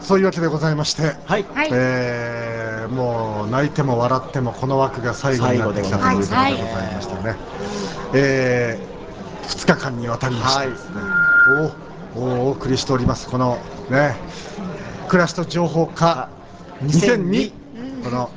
そういうわけでございまして、 はい。 もう泣いても笑ってもこの枠が最後になってきたということでございましてね、2日間にわたりましてですね、お送りしておりますこのね、暮らしと情報化2002、この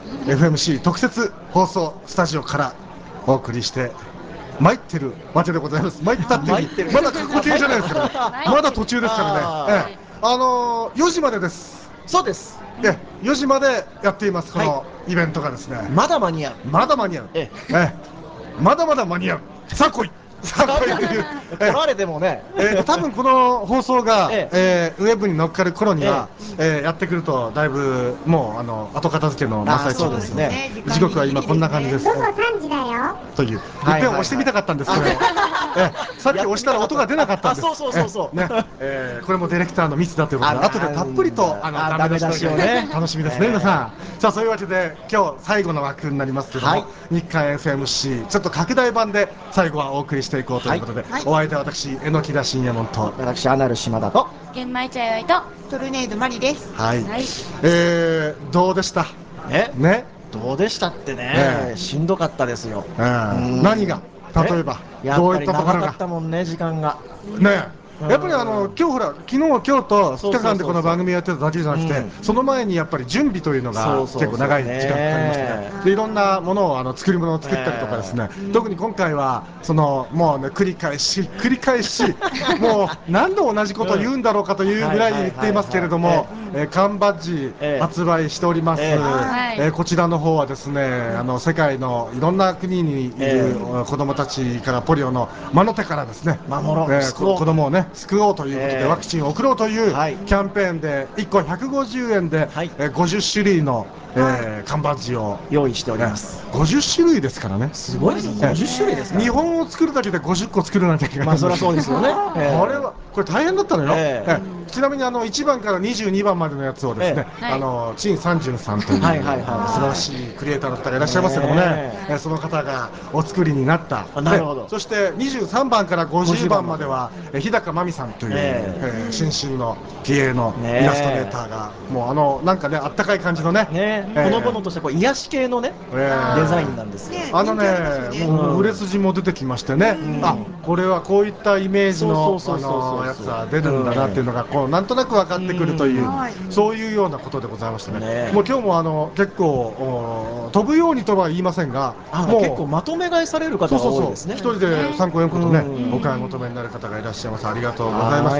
FMC 特設放送スタジオからお送りして参ってるわけでございます。参ったっていう、まだ過去形じゃないですから、まだ途中ですからね。4時までです。 そうです。 4時までやっています、このイベントがですね。 まだ間に合う。 まだ間に合う。まだまだ間に合う。さあ来い。さあ来いという。 取られてもね。 多分この放送が、ウェブに乗っかる頃には、やってくるとだいぶもう後片付けの真っ最中ですね。時刻は今こんな感じです。 午後3時だよ。 という。いっぺん押してみたかったんですけど、さっき押したら音が出なかったんです。そうね。これもディレクターのミスだということで、後でたっぷりとダメ出しをね、楽しみですね皆さん。さあそういうわけで今日最後の枠になりますけども、日刊 FMC ちょっと拡大版で最後はお送りしていこうということで、お相手は私榎木田信也門と私アナル島田と玄米茶酔いとトルネードマリです。 はい。どうでした？ね。 どうでしたってね、しんどかったですよ。 何が例えばどういったところが？ 長かったもんね、時間がね。やっぱり今日ほら昨日今日と2日間でこの番組やってただけじゃなくて、その前にやっぱり準備というのが結構長い時間かかりましたね。でいろんなものを作り物を作ったりとかですね、特に今回はそのもうね繰り返しもう何度同じことを言うんだろうかというぐらい言っていますけれども、缶バッジ発売しております。こちらの方はですね、世界のいろんな国にいる子どもたちからポリオの魔の手からですね、子どもをね救おうということでワクチンを送ろうというキャンペーンで1個150円で50種類の缶バッジを用意しております。 50種類ですからね。 すごいですね。50種類ですから。 日本を作るだけで50個作るなんていけない。 まあそりゃそうですよね。 これ大変だったのよ。ちなみに1番から22番までのやつをですね、陳三順さんという素晴らしいクリエイターの方がいらっしゃいますけどもね、その方がお作りになった。 なるほど。 そして23番から50番までは日高真美さんという新進の気鋭のイラストレーターがもうなんかねあったかい感じのね、 ほのぼのとした癒し系のねデザインなんですよ。 もう売れ筋も出てきましてね、これはこういったイメージのやつは出るんだなっていうのがこうなんとなく分かってくるという、そういうようなことでございましたね。もう今日も結構飛ぶようにとは言いませんが、 もう結構まとめ買いされる方が多いですね。 一人で3個4個とねお買い求めになる方がいらっしゃいます。ありがとうございます。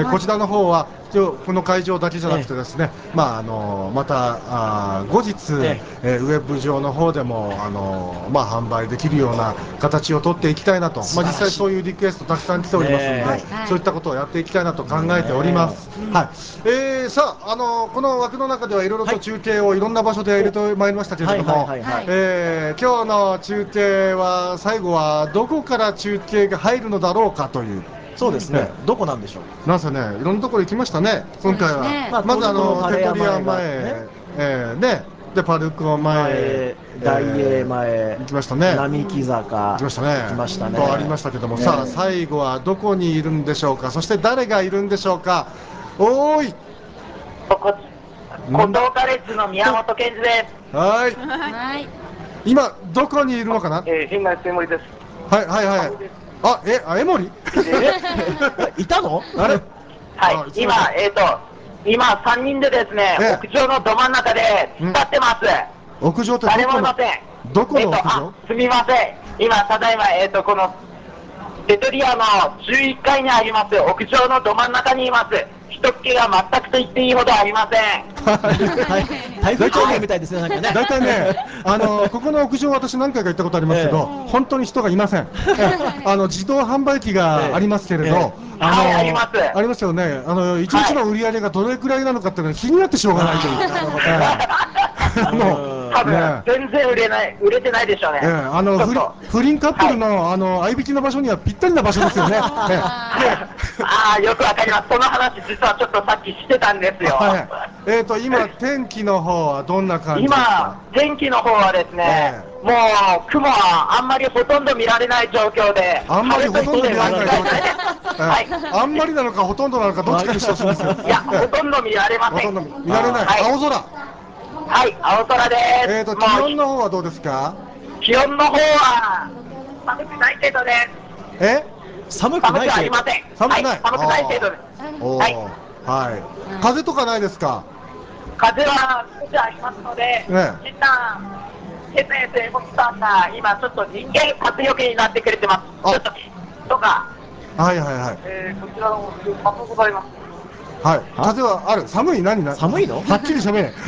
こちらの方はこの会場だけじゃなくてですね、また後日ウェブ上の方でも販売できるような形を取っていきたいなと、実際そういうリクエストたくさん来ておりますので、そういったことをやっていきたいなと考えております。さあこの枠の中ではいろいろと中継をいろんな場所で入れてまいりましたけれども、今日の中継は最後はどこから中継が入るのだろうかという。 そうですね。どこなんでしょう。 なんせね、いろんなところ行きましたね。今回はまずテトリア前ね、でパルコ前、 大英前行きましたね。 並木坂行きましたね。 行きましたね。 とありましたけども、さあ最後はどこにいるんでしょうか。そして誰がいるんでしょうか。おーい。 古道カレッジの宮本健二です。 はい。今どこにいるのかな。 新内江森です。 はい。江森？ いたの？ あれ？はい。今3人でですね、屋上のど真ん中で立ってます。 屋上って誰もいません。 どこの屋上？ すみません。今ただいまこのテトリアの11階にあります屋上のど真ん中にいます。人気が全くと言っていいほどありません。 台風情報みたいですね。なんかね。 大体ね、ここの屋上私何回か行ったことありますけど、本当に人がいません。自動販売機がありますけれど、 ありますよね。一日の売り上げがどれくらいなのかっていうのが気になってしょうがないという。 多分全然売れてないでしょうね。 不倫カップルの合いびきの場所にはぴったりな場所ですよね。 ああ、よくわかります。その話実はちょっとさっきしてたんですよ。 今天気の方はどんな感じですか？ 今天気の方はですね、もう雲はあんまりほとんど見られない状況で、 あんまりほとんど見られない状況。 はい。 あんまりなのかほとんどなのかどっちかにしてほしいんですよ。 いや、ほとんど見られません。 ほとんど見られない。青空。 はい、青空です。 気温の方はどうですか？ 気温の方は寒くない程度です。 寒くない程度。 ありません。 寒くない。 寒くない程度です。 はい。風とかないですか？ 風は少しありますので、みんなケツエスエモさんが今ちょっと人間風よけになってくれてます。ちょっととか。 はい。 こちらの風ございます。 はい。風はある。寒い何？ 寒いの？ はっきり喋れ。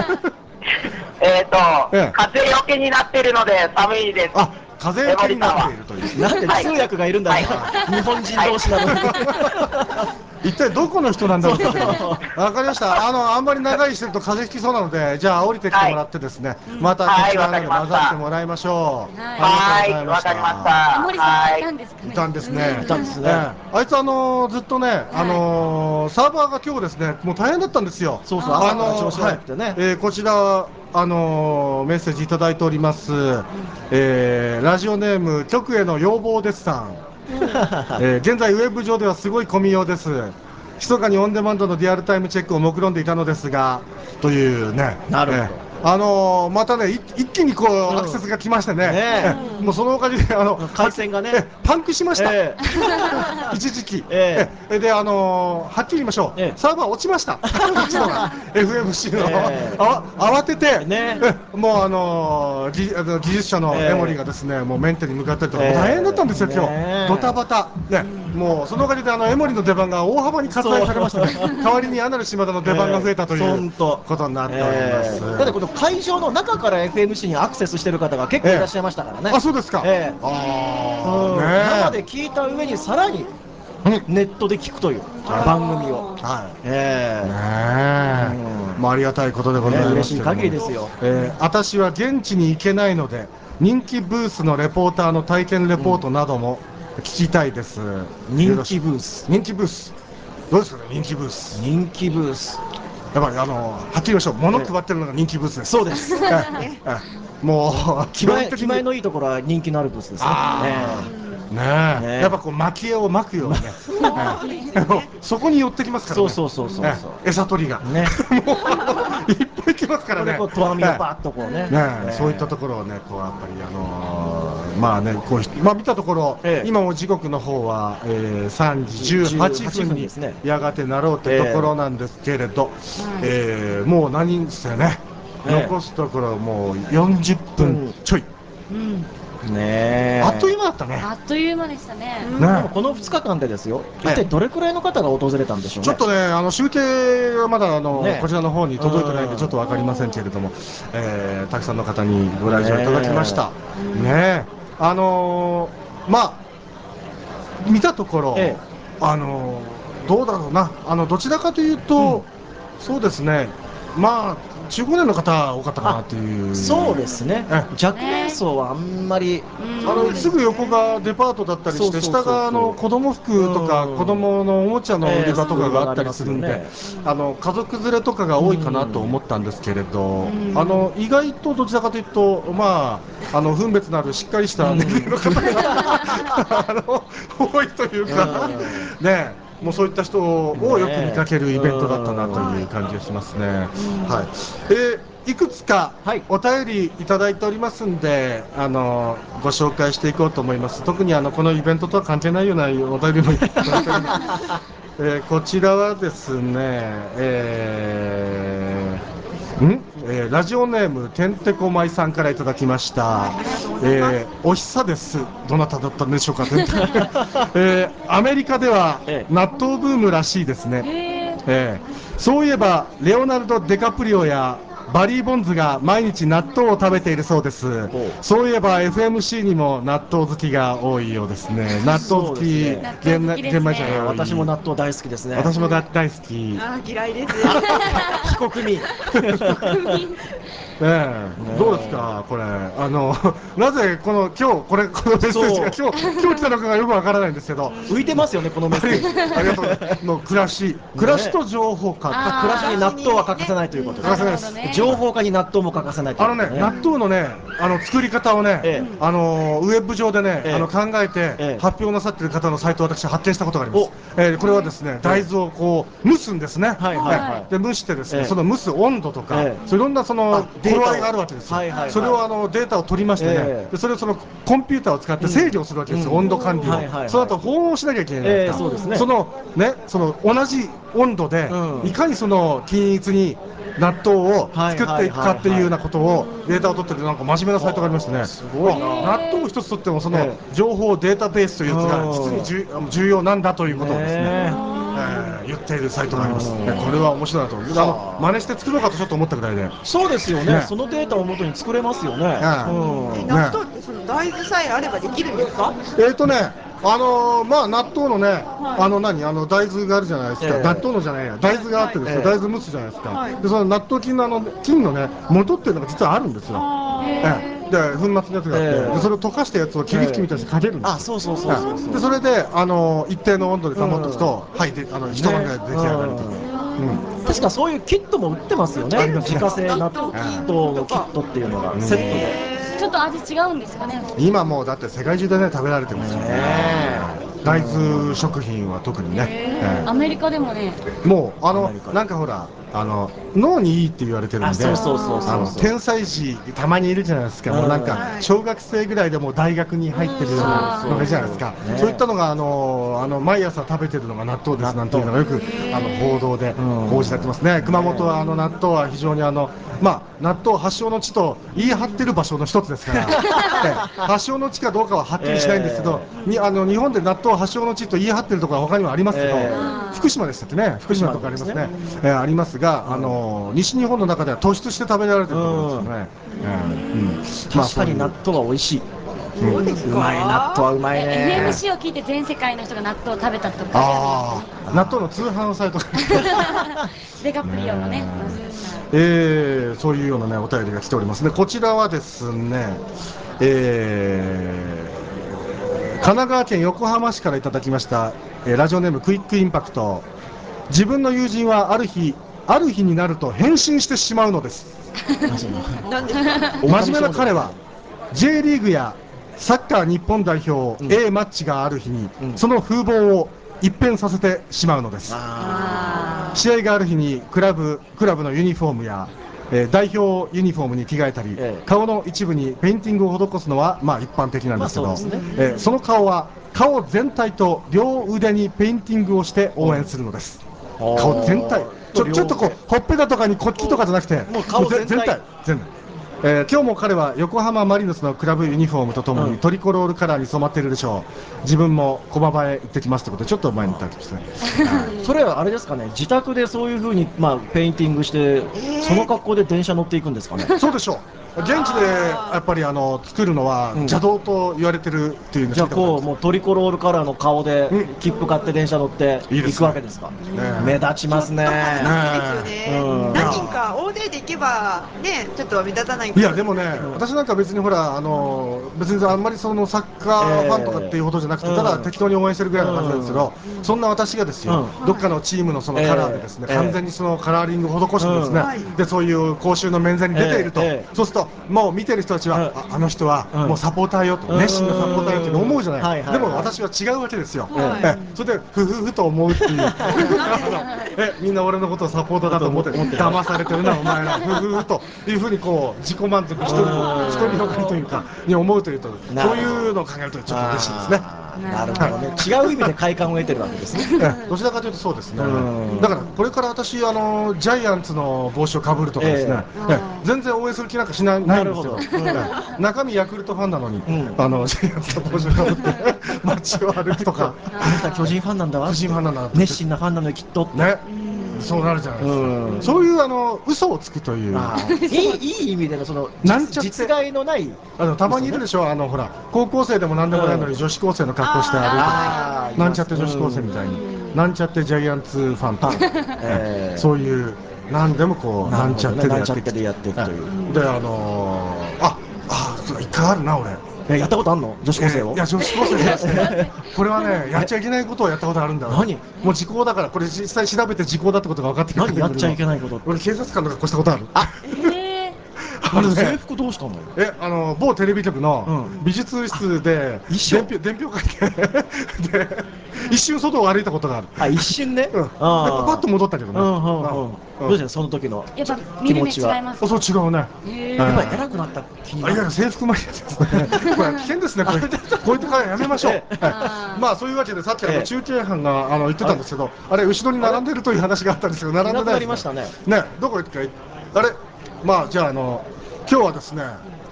風よけになっているので寒いです。 あ、風よけになっているという。 なんで通訳がいるんだね。日本人同士なのに。 一体どこの人なんだろう。わかりました。あんまり長いしてると風邪ひきそうなので、じゃあ降りてきてもらってですね、またこちらの方で混ざってもらいましょう。 はい、わかりました。 森さんいたんですかね。 いたんですね。 いたんですね。 あいつずっとね、サーバーが今日ですね、もう大変だったんですよ。 そうそう、朝から調子悪くてね。 こちらメッセージいただいております。ラジオネーム局への要望ですさん。現在ウェブ上ではすごい混みようです。密かにオンデマンドのリアルタイムチェックを目論んでいたのですが、というね。 なるほど。 またね、一気にこうアクセスが来ましてね、もうそのおかげで回線がねパンクしました。一時期。ではっきり言いましょう。サーバー落ちました。うちのが FMC の慌ててもう技術者のエモリがですね、もうメンテに向かったりとか大変だったんですよ今日。ドタバタね。もうそのおかげでエモリの出番が大幅に割愛されましてね、代わりにアナル島田の出番が増えたということになっております。 だってこの会場の中から FMC にアクセスしてる方が結構いらっしゃいましたからね。 あ、そうですか。 生で聞いた上にさらにネットで聞くという番組を。 ありがたいことでございます。 嬉しい限りですよ。 私は現地に行けないので人気ブースのレポーターの体験レポートなども聞きたいです。 人気ブース。 人気ブース。どうですかね、人気ブース。 人気ブース。 やっぱりはっきり言いましょう。物配ってるのが人気ブースです。 そうです。 もう気前のいいところは人気のあるブースですね。 やっぱこう蒔絵を巻くようにね、そこに寄ってきますからね。 そう餌取りがね、いっぱい来ますからね。 これとわみをバッとこうね。 そういったところをね、こうやっぱりこう見たところ、今も時刻の方は3時18分にやがてなろうというところなんですけれど、もう何ですよね。残すところもう40分ちょい。あっという間だったね。 あっという間でしたね。 この2日間でですよ、一体どれくらいの方が訪れたんでしょうね。 ちょっとね、集計はまだこちらの方に届いてないんでちょっと分かりませんけれども、たくさんの方にご来場いただきました。ね、見たところ、どうだろうな、どちらかというと、そうですね、中高年の方多かったかなっていう。 そうですね。若年層はあんまりすぐ横がデパートだったりして、下が子供服とか子供のおもちゃの売り場とかがあったりするんで、家族連れとかが多いかなと思ったんですけれど、意外とどちらかというと分別のあるしっかりした年齢の方が多いというかね。もうそういった人をよく見かけるイベントだったなという感じがしますね。いくつかお便りいただいておりますんで、ご紹介していこうと思います。特にこのイベントとは関係ないようなお便りもいただいております。こちらはですね、ラジオネームてんてこまいさんからいただきました。おひさです。どなただったんでしょうか。アメリカでは納豆ブームらしいですね。そういえばレオナルド・デカプリオやバリー・ボンズが毎日納豆を食べているそうです。そういえば FMC にも納豆好きが多いようですね。納豆好き、 私も納豆大好きですね。 私も大好き。 嫌いです。 非国民。 どうですか、これ、なぜこの今日このメッセージが今日来たのかがよくわからないんですけど、 浮いてますよね、このメッセージ。 ありがとうございます。の暮らしと情報化、 暮らしに納豆は欠かせないということで欠かせないです。 情報化に納豆も欠かせないということで。 納豆のね、作り方をね、ウェブ上でね、考えて発表なさっている方のサイトを私発見したことがあります。これはですね、大豆をこう蒸すんですね。で蒸してですね、その蒸す温度とか、いろんなその頃合いがあるわけですよ。それをデータを取りましてね、それをそのコンピューターを使って制御するわけですよ。温度管理を。その後保温しなきゃいけないじゃないですか。その同じ温度でいかにその均一に納豆を作っていくかっていうようなことをデータを取ってるなんか真面目なサイトがありましてね、納豆を一つ取ってもその情報データベースというやつが実に重要なんだということをですね、言っているサイトがあります。これは面白いなと、真似して作ろうかとちょっと思ったぐらいで。 そうですよね。そのデータを元に作れますよね。 納豆ってその大豆さえあればできるんですか？ まあ納豆のね、大豆があるじゃないですか。納豆のじゃないや、大豆があってですね、大豆蒸すじゃないですか。で、その納豆菌の菌のね、元っていうのが実はあるんですよ。で、粉末のやつがあって、でそれを溶かしたやつを霧吹きみたいにかけるんです。 そう。 で、それで一定の温度で保っておくと、はい、一晩ぐらいで出来上がると。 確かそういうキットも売ってますよね。自家製納豆のキットっていうのがセットで。 ちょっと味違うんですかね。 今もうだって世界中でね食べられてますよね。大豆食品は特にね。 アメリカでもね。 もうなんかほら脳にいいって言われてるんで、天才児たまにいるじゃないですか。もうなんか小学生ぐらいでも大学に入ってるようなのがじゃないですか。そういったのが毎朝食べてるのが納豆ですなんていうのがよく報道で報じられてますね。熊本は納豆は非常に納豆発祥の地と言い張ってる場所の一つですから発祥の地かどうかははっきりしないんですけど、日本で納豆発祥の地と言い張ってるところは他にもありますけど、福島でしたっけね、福島とかありますね、ありますが、西日本の中では突出して食べられてるところですよね。 確かに納豆は美味しい。うまい、納豆はうまいね。 NMC を聞いて全世界の人が納豆を食べたとか。 納豆の通販サイトデカプリオのね。 そういうようなねお便りが来ておりますね。こちらはですね、神奈川県横浜市からいただきました、ラジオネームクイックインパクト。自分の友人はある日になると変身してしまうのです。真面目な彼は J リーグやサッカー日本代表 A マッチがある日にその風貌を一変させてしまうのです。試合がある日にクラブのユニフォームや代表ユニフォームに着替えたり、顔の一部にペインティングを施すのは一般的なんですけど、その顔全体と両腕にペインティングをして応援するのです。顔全体、ちょっとこうほっぺたとかに国旗とかじゃなくてもう顔全体。今日も彼は横浜マリノスのクラブユニフォームとともにトリコロールカラーに染まっているでしょう。自分も駒場へ行ってきますということでちょっと前にいただきましたね。 それはあれですかね、自宅でそういうふうにペインティングしてその格好で電車乗っていくんですかね。 そうでしょう。現地でやっぱり作るのは邪道と言われてるっていうの。 じゃあこうもうトリコロールカラーの顔で切符買って電車乗って行くわけですか。目立ちますね。 何人か大勢で行けばねちょっとは目立たない。 いやでもね、私なんか別にほら別にあんまりそのサッカーファンとかっていうほどじゃなくて、ただ適当に応援してるぐらいの感じなんですけど、そんな私がですよ、どっかのチームのそのカラーでですね、完全にそのカラーリングを施してですね、でそういう公衆の面前に出ていると、そうするともう見てる人たちはあの人はもうサポーターよと、熱心なサポーターよって思うじゃない。でも私は違うわけですよ。それでふふふと思うっていうみんな俺のことをサポーターだと思って騙されてるなお前らふふふというふうにこう自己満足一人よがりというかに思うというと、そういうのを考えるとちょっと嬉しいですね。 なるほどね。違う意味で快感を得てるわけですね。 どちらかというとそうですね。だからこれから私ジャイアンツの帽子をかぶるとかですね、全然応援する気なんかしないんですよ。中身ヤクルトファンなのにジャイアンツの帽子をかぶって街を歩くとか、 あなた巨人ファンなんだわ、 巨人ファンなんだ、 熱心なファンなのよきっとね。そうなるじゃないですか。そういう嘘をつくといういい意味でのその実害のないたまにいるでしょ。ほら高校生でも何でもないのに女子高生の格好して歩いてなんちゃって女子高生みたいになんちゃってジャイアンツファンとかそういう何でもこうなんちゃってでやっていくという。 でそうだ一回あるな俺。 やったことあんの？女子高生を？ いや女子高生ですね。これはねやっちゃいけないことをやったことあるんだよ。 何？ もう時効だからこれ実際調べて時効だってことが分かってきた。 何やっちゃいけないこと？ 俺警察官の格好したことある。 制服どうしたの？ 某テレビ局の美術室で伝票書いてで一瞬外を歩いたことがある。 一瞬ね。 でパッと戻ったけどね。 どうしたその時のやっぱ見る目違います。 そう違うね。 やっぱり偉くなった気になる。 いや制服マニアですね。これ危険ですね。こういうところやめましょう。まあそういうわけでさっき中継班が言ってたんですけど、あれ後ろに並んでるという話があったんですけど並んでないですね。ね、どこ行くかあれ。まあじゃあ今日はですね、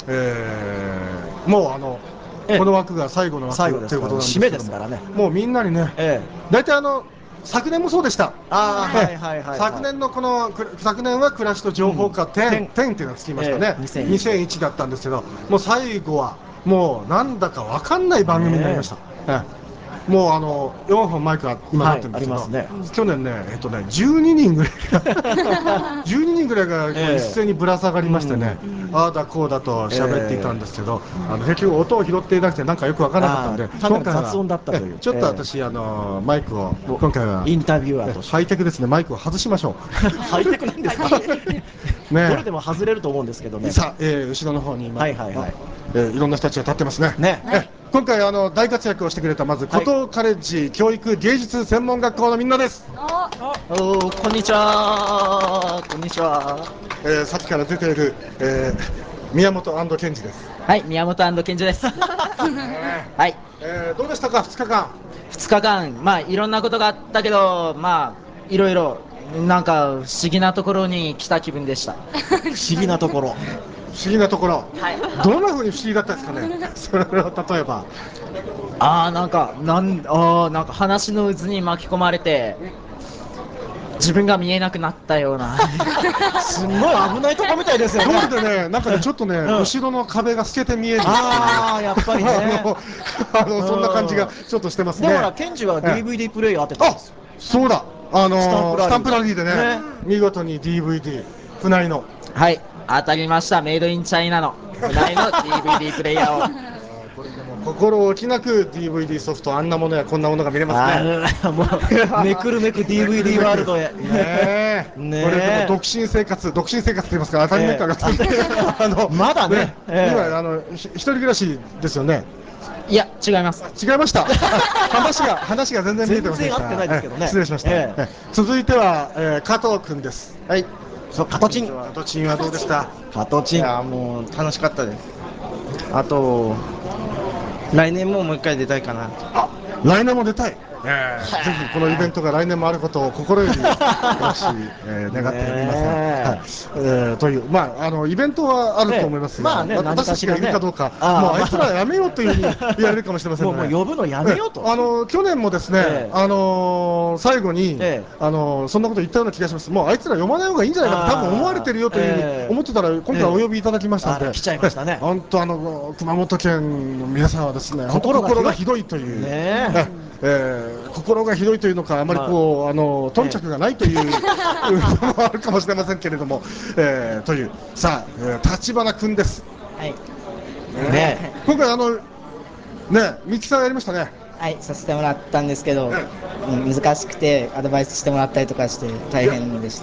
もうこの枠が最後の枠ということなんですけども、もうみんなにね、大体昨年もそうでした。昨年は暮らしと情報化10っていうのがつきましたね。2001だったんですけど、もう最後はもうなんだかわかんない番組になりました。もう4本マイクが今立ってるんですけど、去年ね12人ぐらいが一斉にぶら下がりましてね、ああだこうだと喋っていたんですけど、結局音を拾っていなくてなんかよく分からなかったんで、今回は雑音だったという。ちょっと私マイクを今回はインタビュアーとしてハイテクですね、マイクを外しましょう。 ハイテクなんですか？どれでも外れると思うんですけどね。 さあ後ろの方に今いろんな人たちが立ってますね。今回大活躍をしてくれたまず古東カレッジ教育芸術専門学校のみんなです。 こんにちは。こんにちは。 さっきから出ている宮本健二です。 はい、宮本健二です。はい。 どうでしたか2日間。 2日間、まあいろんなことがあったけど、まあいろいろなんか不思議なところに来た気分でした。 不思議なところ。 不思議なところ。どんな風に不思議だったですかね。それは例えば。 なんか話の渦に巻き込まれて。自分が見えなくなったようなすごい危ないとこみたいですよね。 そうでね、なんかねちょっとね、後ろの壁が透けて見える。 やっぱりね。 そんな感じがちょっとしてますね。 だからケンジは DVD プレイヤー当てたんですよ。 そうだ。スタンプラリーでね、見事に DVD 船井の。 はい、当たりました。メイドインチャイナの船井の DVD プレイヤーを。 心置きなく DVD ソフト、あんなものやこんなものが見れますね。 もうめくるめく DVD ワールドへ。 これでも独身生活と言いますから当たり前かな。 まだね。 今一人暮らしですよね。 いや違います。 違いました。話が全然見えてません。 全然合ってないですけどね。 失礼しました。続いては加藤くんです。はい。 加藤チンはどうでした？ 加藤チン。いやもう楽しかったです。あと来年もう一回出たいかな。 来年も出たい。ぜひこのイベントが来年もあることを心より願っております。というイベントはあると思いますが、私たちがいるかどうか、もうあいつらやめようというふうに言われるかもしれませんので、 もう呼ぶのやめようと。 去年もですね、最後にそんなこと言ったような気がします。もうあいつら読まない方がいいんじゃないかと多分思われてるよというふうに思ってたら、今回お呼びいただきましたので、 来ちゃいましたね。 本当熊本県の皆さんはですね、心がひどいという。心がひどいというのか、あまり頓着がないというのもあるかもしれませんけれども、というさあ立花君です。 はい。 今回ミキサーやりましたね。 はい、させてもらったんですけど、難しくてアドバイスしてもらったりとかして大変でした。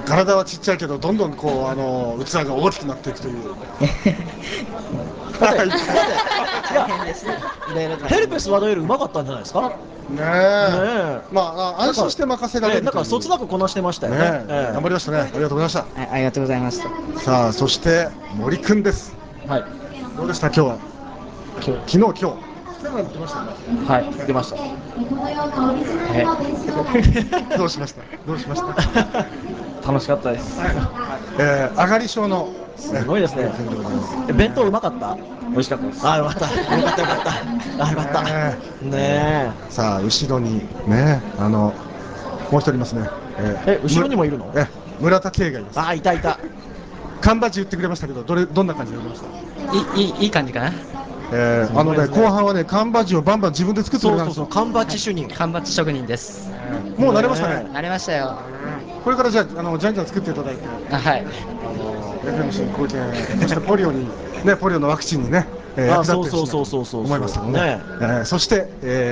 体はちっちゃいけどどんどん器が大きくなっていくという。 ヘルペスワドよりうまかったんじゃないですか。 安心して任せられる。 なんかそつなくこなしてましたよね。 頑張りましたね。ありがとうございました。 ありがとうございました。 さあそして森くんです。はい。どうでした今日は。昨日。 はい、出ました。 どうしました。 楽しかったです。 上がり症のすごいですね。弁当うまかった？ 美味しかったです。 よかった。よかった。ね。 さあ後ろにねもう一人いますね。 後ろにもいるの？ 村田圭がいます。 いた。 缶バッジ売ってくれましたけどどんな感じで売りました？ いい感じかな。 後半はね缶バッジをバンバン自分で作ってくれたんですよ。 缶バッジ主任。 缶バッジ職人です。 もう慣れましたね。 慣れましたよ。 これからじゃあ、じゃんじゃん作っていただいて、 はい。 FMC 貢献、そしてポリオに、ね、ポリオのワクチンにね、役立ってるしと思いますけどね。そして、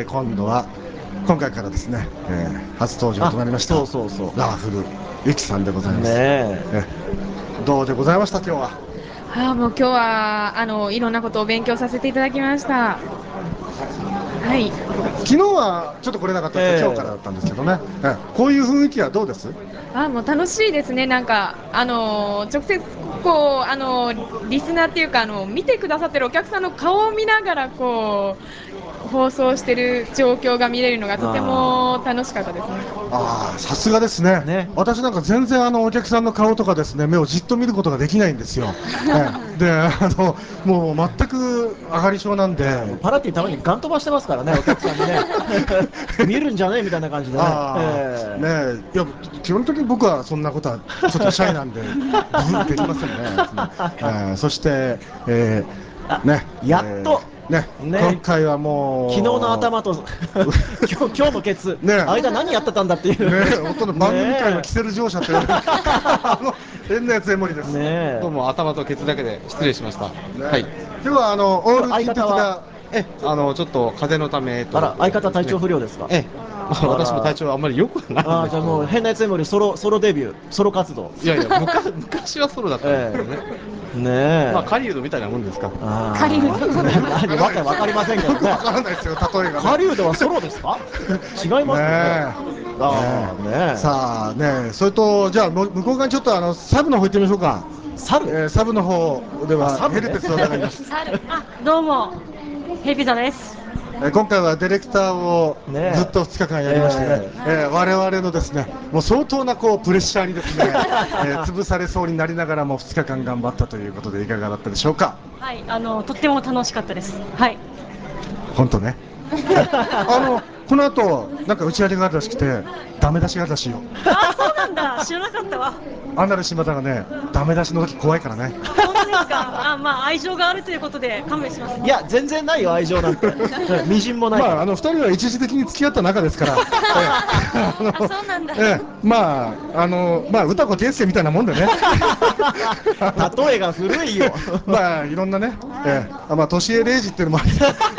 今度は、今回からですね、初登場となりました、ラーフルゆきさんでございます。どうでございました、今日は。 もう今日はいろんなことを勉強させていただきました。はい。 昨日はちょっと来れなかったですけど、今日からだったんですけどね。こういう雰囲気はどうです？ もう楽しいですね。なんか直接こうリスナーっていうか見てくださってるお客さんの顔を見ながらこう放送してる状況が見れるのがとても楽しかったですね。 さすがですね。私なんか全然お客さんの顔とかですね、目をじっと見ることができないんですよ。で、もう全く上がり症なんで、 パラティたまにガン飛ばしてますからね、お客さんにね。見るんじゃねえみたいな感じでね。 いや基本的に僕はそんなことはちょっとシャイなんでできませんね。そしてね、 やっとね、今回はもう昨日の頭と今日のケツ、間何やってたんだっていう。 本当の番組界のキセル乗車という変なやつ江森です。 どうも頭とケツだけで失礼しました。はい。 今日はオール近鉄がちょっと風邪のため相方体調不良ですか？ 私も体調あんまり良くはないんですけど。 じゃあもう変なやつよりソロデビュー、ソロ活動。 いやいや昔はソロだったんですけどね。まあ狩人みたいなもんですか。 狩人。 何わかりませんけどね。 わからないですよ、例えが。 狩人はソロですか？違いますね。 さあね、それとじゃあ向こう側にちょっとサブの方行ってみましょうか。サブの方ではヘルペスがいます。 どうもヘビザです。 今回はディレクターをずっと2日間やりましてね、我々のですね、もう相当なこうプレッシャーにですね、潰されそうになりながらも2日間頑張ったということでいかがだったでしょうか。 はい、とっても楽しかったです。はい。 本当ね。この後なんか打ち上げがあるらしくてダメ出しがあるらしいよ。 そうなんだ、知らなかったわ。 アナル島田がね、ダメ出しの時怖いからね。 本当ですか。まあ愛情があるということで勘弁します。 いや全然ないよ、愛情なんてみじんもない。 2人は一時的に付き合った仲ですから。 そうなんだ。 まあ歌子天生みたいなもんでね。 例えが古いよ。 まあいろんなね、年江礼二っていうのもあり。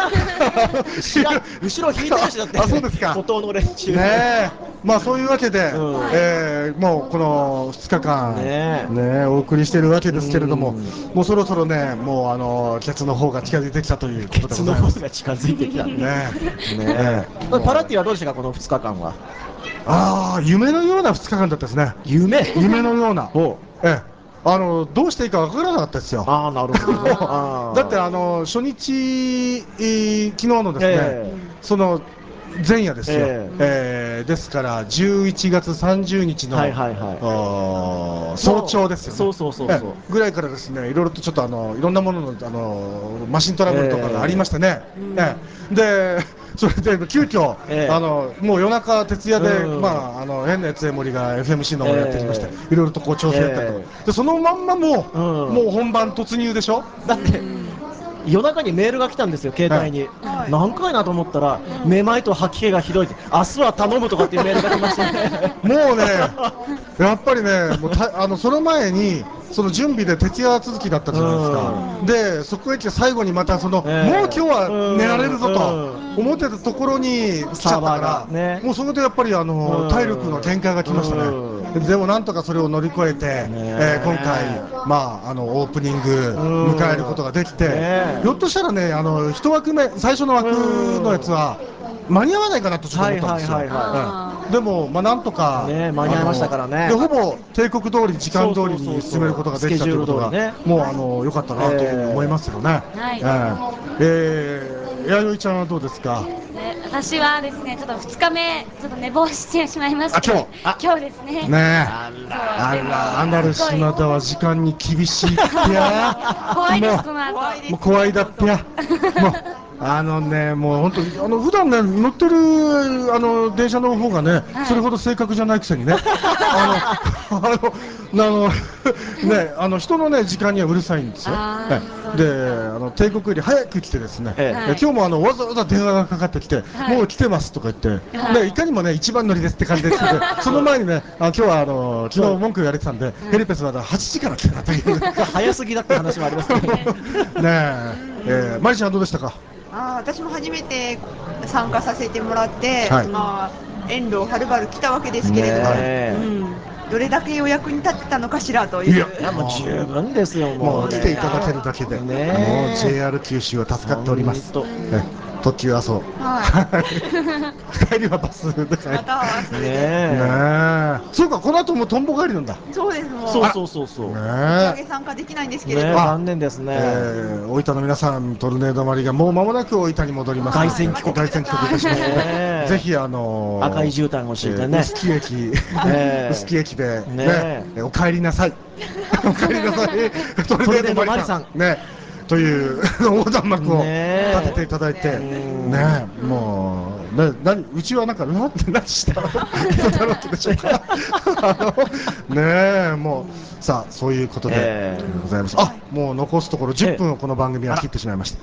後ろ引いてるしだって。 そうですか。 孤島の連中。 まあそういうわけで、もうこの2日間お送りしているわけですけれども、もうそろそろね、もうケツの方が近づいてきたということでございます。 ケツの方が近づいてきたね。パラティはどうでしたか、この2日間は。 夢のような2日間だったですね。夢のような。どうしていいか分からなかったですよ。 なるほど。 だって初日、昨日のですね、その前夜ですよ。ですから11月30日の早朝ですよね。ぐらいからですね、いろいろとちょっといろんなもののマシントラブルとかがありましてね。でそれで急遽もう夜中徹夜で変なやつ江森が FMC の方やってきまして、いろいろとこう調整やったりとかで、そのまんまもう本番突入でしょ。 だって夜中にメールが来たんですよ、携帯に。何回なと思ったら、めまいと吐き気がひどいって、明日は頼むとかっていうメールが来ましたね。 もうね、やっぱりね、その前にその準備で徹夜続きだったじゃないですか。でそこへ来て最後にまたもう今日は寝られるぞと思ってたところに来ちゃったから、もうそこでやっぱり体力の限界が来ましたね。でもなんとかそれを乗り越えて、今回オープニング迎えることができて、ひょっとしたらね、1枠目最初の枠のやつは間に合わないかなとちょっと思ったんですよ。でもなんとか間に合いましたからね。 ほぼ定刻通り時間通りに進めることができたということがもう良かったなというふうに思いますよね。弥生ちゃんはどうですか。 私はですね、ちょっと2日目ちょっと寝坊してしまいました。今日ですね。 アナル島田は時間に厳しいってや。 怖いです、この後。 もう怖いだってや。もう本当に普段ね乗ってる電車の方がね、それほど正確じゃないくせにね、人のね時間にはうるさいんですよ。 で帝国より早く来てですね、今日もわざわざ電話がかかってきて、もう来てますとか言って、でいかにもね一番乗りですって感じですけど、その前にね、今日は昨日文句言われてたんで、ヘルペスは8時から来てたという早すぎだって話もありますね。 マリちゃんどうでしたか？ 私も初めて参加させてもらって、遠路はるばる来たわけですけれども、どれだけお役に立ってたのかしらという。 いやもう十分ですよ。 もう来ていただけるだけで、もう JR 九州は助かっております。特急阿蘇、帰りはバスで帰る。そうか、この後もとんぼ帰りなんだ。 そうです。もうそう打ち上げ参加できないんですけれど、 残念ですね。 大分の皆さん、トルネードマリがもう間もなく大分に戻ります。 凱旋帰国いたしますので、ぜひ赤い絨毯を敷いてね、 臼杵駅でお帰りなさい。お帰りなさい。トルネードマリさんという横断幕を立てていただいて、もううちはなんか何した人だろうでしょうか。もうさあそういうことでございます。もう残すところ10分をこの番組は切ってしまいました。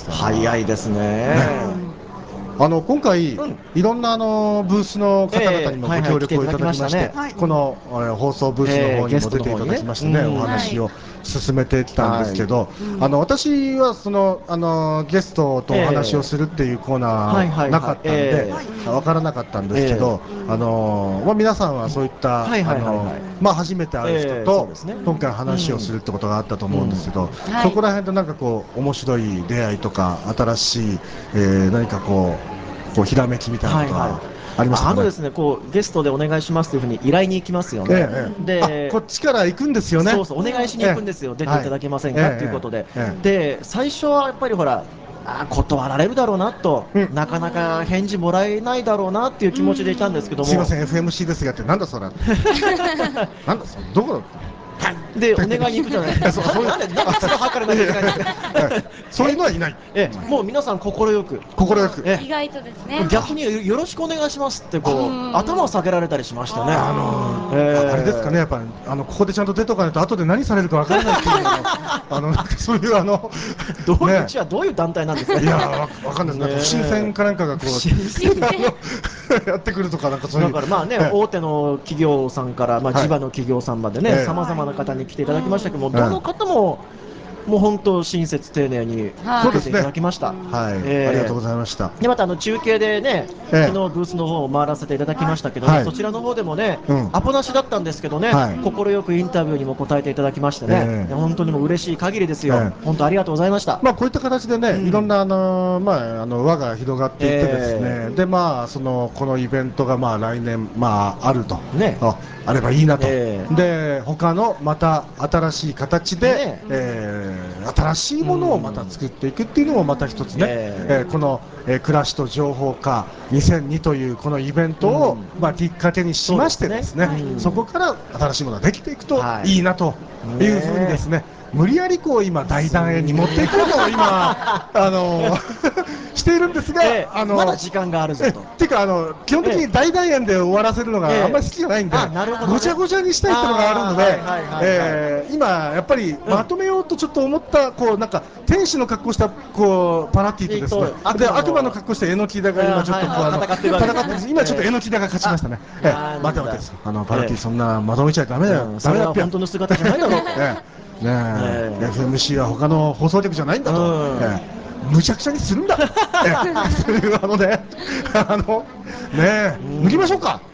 早いですね。 今回いろんなブースの方々にもご協力をいただきまして、この放送ブースの方にも出ていただきましてね、お話を進めてきたんですけど、私はそのゲストとお話をするっていうコーナーなかったんで分からなかったんですけど、皆さんはそういった初めて会う人と今回話をするってことがあったと思うんですけど、そこら辺でなんかこう面白い出会いとか新しい何かこうひらめきみたいなことがありましたかね。 ですね、ゲストでお願いしますというふうに依頼に行きますよね。 でこっちから行くんですよね。 そうお願いしに行くんですよ。出ていただけませんかということで、で最初はやっぱりほら断られるだろうなと、なかなか返事もらえないだろうなっていう気持ちでいたんですけども、 すいません FMC ですがってなんだそれなんだそれどこだでお願いに行くじゃないですか。なんでその測らなきゃいけないんですか。 そういうのはいない。 もう皆さん快く意外とですね。 逆によろしくお願いしますって頭を下げられたりしましたね。 あれですかね、やっぱここでちゃんと出とかないと後で何されるかわからないっていうなんかそういううちはどういう団体なんですか。 いやわかんないです。不審船かなんかがこうやってくるとかなんかそういう。 だから大手の企業さんから地場の企業さんまでね、様々な方に来ていただきましたけども、どの方ももう本当親切丁寧に受けていただきました。 ありがとうございました。 でまた中継でね、昨日ブースの方を回らせていただきましたけど、そちらの方でもね、アポなしだったんですけどね、快くインタビューにも答えていただきましてね、本当にもう嬉しい限りですよ。本当ありがとうございました。 こういった形でね、いろんな輪が広がっていってですね、でこのイベントが来年あるとあればいいなと。で他のまた新しい形で新しいものをまた作っていくっていうのもまた一つね、この暮らしと情報化2002というこのイベントをきっかけにしましてですね、そこから新しいものができていくといいなというふうにですね、無理やり今大団円に持っていこうと今しているんですが、 まだ時間があるぞと。 っていうか基本的に大団円で終わらせるのがあんまり好きじゃないんで、ごちゃごちゃにしたいっていうのがあるので、今やっぱりまとめようとちょっと思ったなんか天使の格好したパラティとですね、で悪魔の格好した榎木田が今ちょっと戦って今ちょっと榎木田が勝ちましたね。待て待て、パラティそんなまとめちゃダメだよ。 それは本当の姿じゃないだろうと。 FMC は他の放送局じゃないんだと、むちゃくちゃにするんだというで抜きましょうか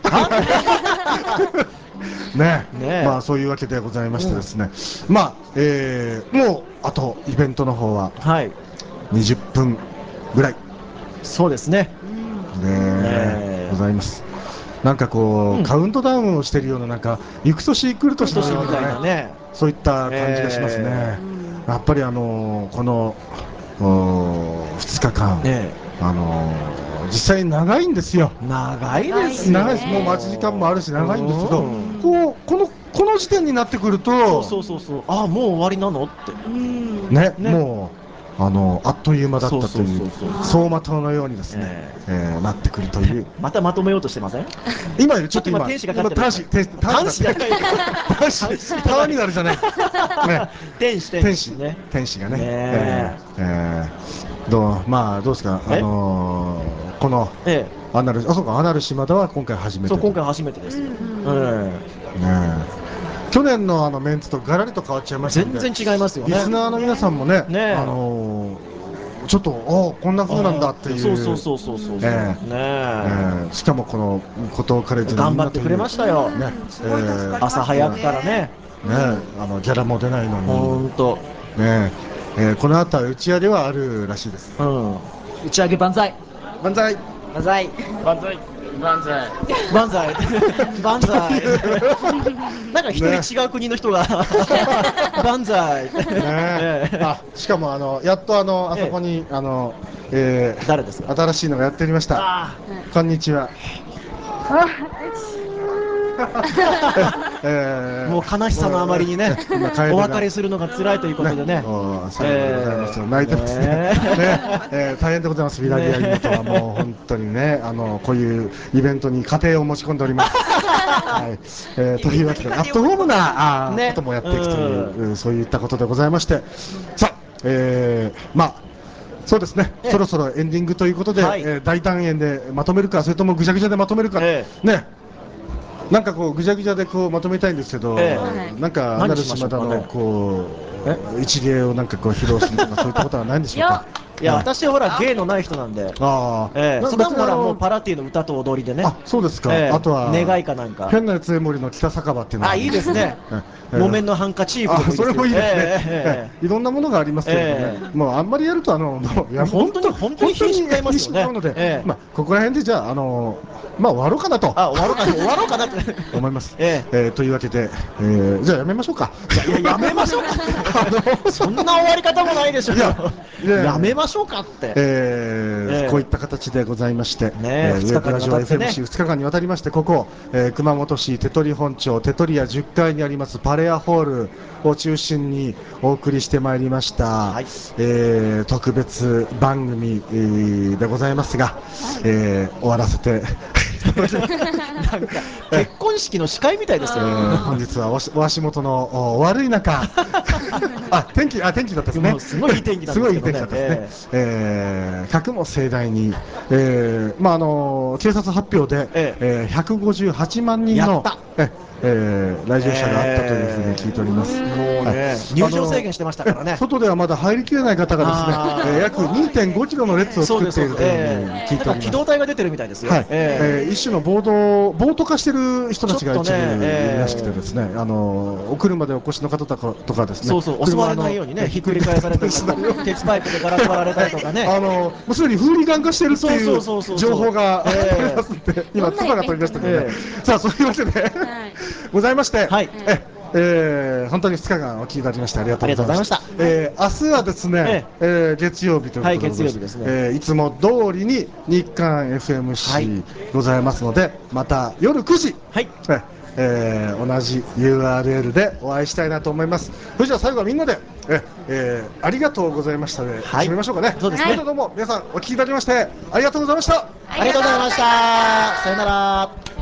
そういうわけでございましてですね、もうあとイベントの方は20分ぐらいそうですねございます。なんかカウントダウンをしているような、なんか行く年来る年のようなね、そういった感じがしますね。やっぱりこの2日間、実際長いんですよ。 長いですよ。 長いです。もう待ち時間もあるし長いんですけど、この時点になってくると、 そうもう終わりなのってね、もあっという間だったという走馬灯のようにですね、なってくるという。 またまとめようとしてません？ 今ちょっと今天使が勝ってる。 天使じゃない。川になるじゃない。 天使ね。 天使がね。どうですか。このアナル島田は今回初めて。 そう、今回初めてです。 去年のメンツとガラリと変わっちゃいましたね。 全然違いますよね。 リスナーの皆さんもね、ちょっとこんな風なんだっていう。そう。しかもこの後藤カレッジ頑張ってくれましたよ。朝早くからね。 ギャラも出ないのに。 本当。 この後は打ち上げはあるらしいです。 打ち上げ万歳。 万歳。 万歳。 万歳。万歳。 万歳。万歳。なんか一人違う国の人が万歳。 しかもやっとあそこに誰ですか？ 新しいのがやってきました。こんにちは。 もう悲しさのあまりにね、お別れするのが辛いということでね。 最後でございますよ。泣いてますね。大変でございます。ビラギアイベントはもう本当にね、こういうイベントに家庭を持ち込んでおります。というわけでアットホームなこともやっていくというそういったことでございまして、さあそうですね。そろそろエンディングということで、大団円でまとめるか、それともぐちゃぐちゃでまとめるかね。なんかこうぐちゃぐちゃでこうまとめたいんですけど、なんかアナル島田のこう一芸をなんかこう披露するとかそういったことはないんでしょうか。 いや、私はほら芸のない人なんで、そこはほらもうパラティの歌と踊りでね。 そうですか。あとは願いかなんか。 変なつえ森の北酒場っていうのがいいですね。木綿のハンカチーフ。 それもいいですね。いろんなものがありますけどね。もうあんまりやると本当に品種変えますよね。 ので、ここら辺でじゃあ終わろうかなと。 終わろうかなと思います。というわけでじゃあやめましょうか。 やめましょうか。そんな終わり方もないでしょ。やめましょうかって。 こういった形でございまして、ウェブラジオ FMC2 日間にわたりまして、ここ熊本市手取本町手取屋10階にありますパレアホールを中心にお送りしてまいりました、特別番組でございますが、終わらせてなんか結婚式の司会みたいですよ。 本日はお足元の悪い中天気だったですね。 すごいいい天気だったですね。客も盛大に警察発表で158万人の来場者があったというふうに聞いております。 もうね、入場制限してましたからね。 外ではまだ入りきれない方がですね、約 2.5 キロの列を作っているというふうに聞いております。 機動隊が出てるみたいですよ。 一種の暴徒化してる人たちが一部いるらしくてですね、お車でお越しの方とかですね、 襲われないようにね、ひっくり返されたりとか、鉄パイプでガラス割られたりとかね、 もうすでにフーリガン化してるっていう情報がありますんで、今妻が取り出したけどね。さあ、そういうわけでございまして、本当に2日間お聞きいただきましてありがとうございました。明日はですね、月曜日ということで、いつも通りに日刊 FMC ございますので、また夜9時、同じ URL でお会いしたいなと思います。それじゃあ最後はみんなでありがとうございましたで締めましょうかね。どうも皆さんお聞きいただきましてありがとうございました。 ありがとうございました。さよなら。